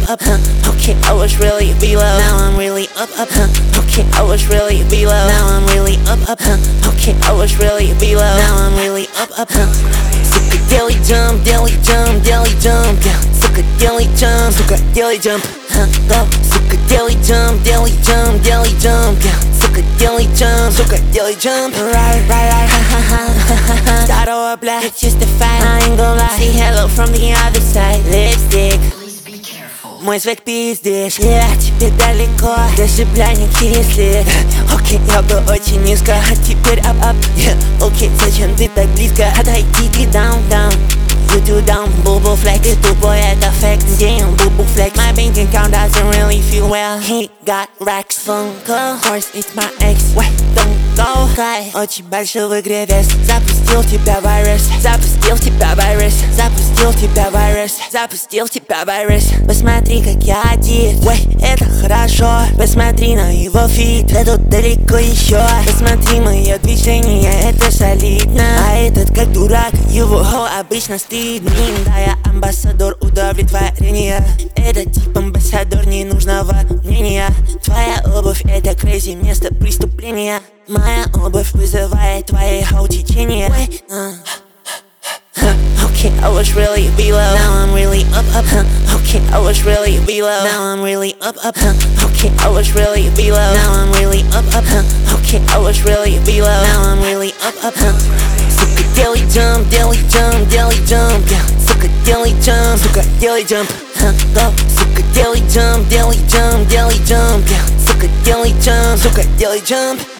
up, okay, I was really below, now I'm really up, okay, I was really below, now I'm really up, okay, I was really below, now I'm really up, Сука, делай jump, делай jump, делай jump, сука, делай jump, сука, делай jump, сука, делай jump, делай jump, делай jump, сука, делай jump, сука, делай jump. Right, start over black, it's just a fact, I ain't gon' lie. See hello from the other side, lipstick. Мой свет пиздишь, я тебе далеко, даже бля не кисли. Окей, я был очень низко, а теперь up. Окей, зачем ты так близко? Отойди ты down. You do down, boo-boo flex. Ты тупой, это факт, damn, boo-boo flex. My bank account doesn't really feel well. He got racks, Funko. Horse, it's my ex, wait, don't go. Хай, очень большой в игре вес. Запустил тебя вирус, запустил тебя вирус, запустил тебя вирус, запустил тебя вирус. Посмотри, как я одет, ой, это хорошо. Посмотри на его фит, это далеко еще. Посмотри мои движения, это солидно. А этот как дурак, его обычно стыдно. Да, я амбассадор удовлетворения. Это тип амбассадор ненужного мнения. Твоя обувь это crazy, место преступления. Моя обувь вызывает твои течения. Okay, I was really below, now I'm really up. Okay, I was really below, now I'm really up. Okay, I was really below, now I'm really up. Okay, I was really below, now I'm really up. Сука, делай jump, делай jump, делай jump, сука, делай jump, сука, делай jump. Сука, делай jump, делай jump, делай jump, сука, делай jump, сука, делай jump.